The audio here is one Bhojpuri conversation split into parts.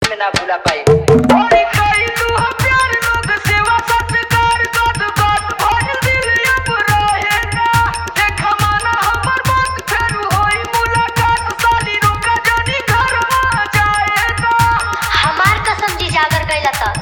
में ना भूला पाई। बड़ी कइलू हम प्यार लोग सेवा सत्कार कद बात भइल दिल अब रहे ना। देख माना हमर बात फेर होई मुलाकात साली रुका जानी घर आ जाए ना। हमार कसम जी जागर गइला त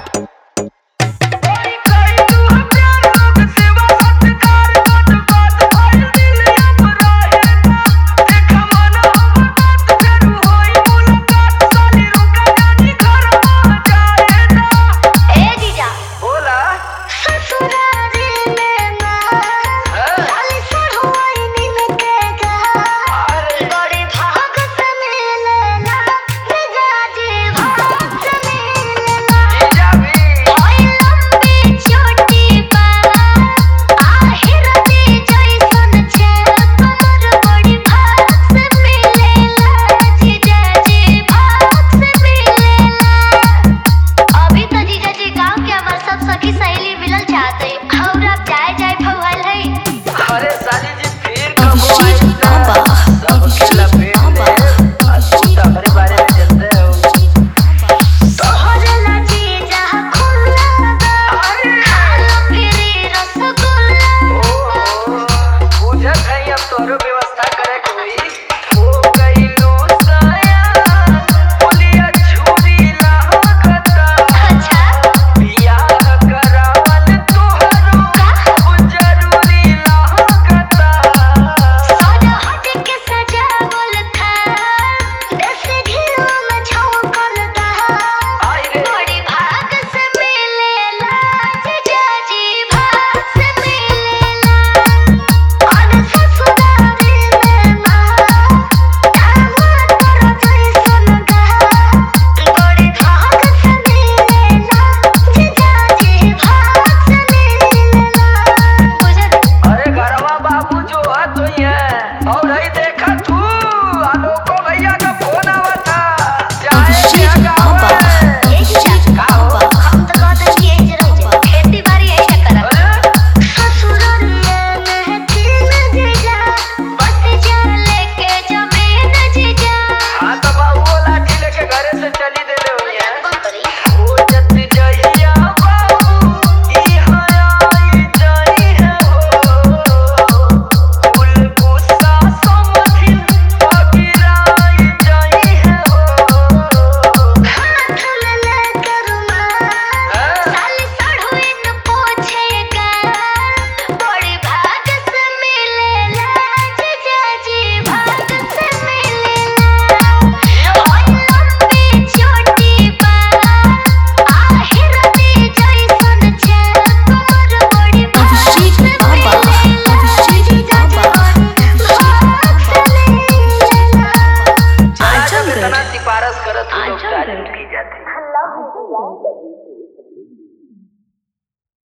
सिफारिश करत लोग डाली की जाती।